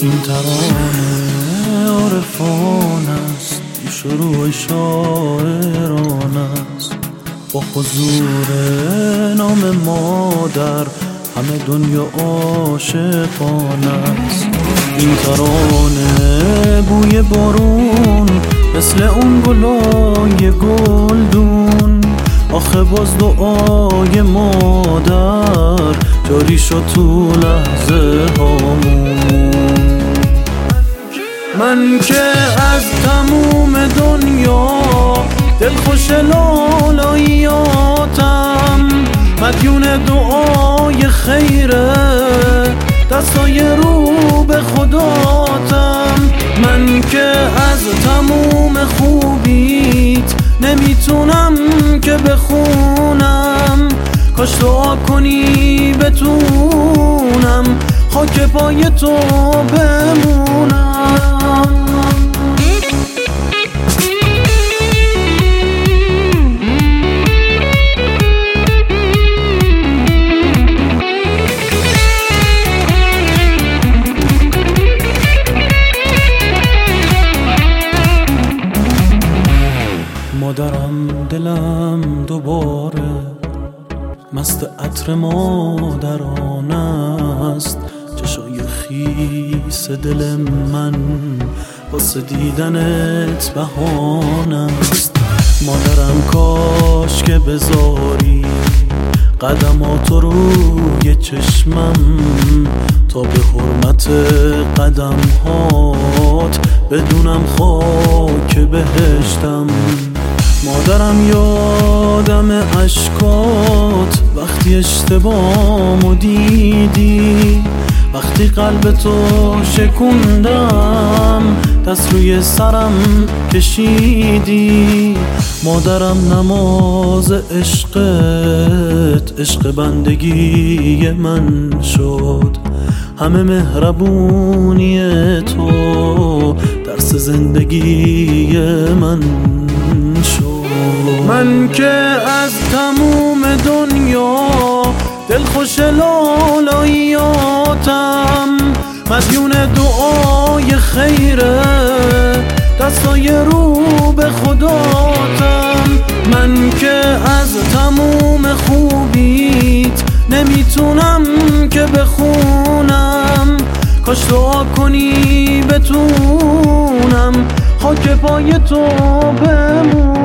این ترانه عارفان است، شروع شاعران است. با حضور نام مادر همه دنیا عاشقان است. این ترانه بوی بارون مثل اون گلای گلدون. آخه باز دعای مادر جاری شد تو لحظه هامون. من که از تموم دنیا دلخوش لالاییاتم، مدیون دعای خیره دستای رو به خداتم. من که از تموم خوبیت نمیتونم که بخونم، کاش دعا کنی بتونم خاک پای تو بمونم. مادرم دلم دوباره مست عطر مادران است. چشای خیس دل من واسه دیدنت بهانه است. مادرم کاش که بذاری قدماتو روی چشمم، تا به حرمت قدمهات بدونم خاک بهشتم. مادرم یادم اشکات وقتی اشتباهمو دیدی، وقتی قلب تو شکوندم دست روی سرم کشیدی. مادرم نماز عشقت عشق بندگی من شد، همه مهربونی تو درس زندگی من شد. من که از تموم دنیا دلخوش لالاییاتم، مدیون دعای خیره دستای رو به خداتم. من که از تموم خوبیت نمیتونم که بخونم، کاش دعا کنی بتونم خاک پای تو بمونم.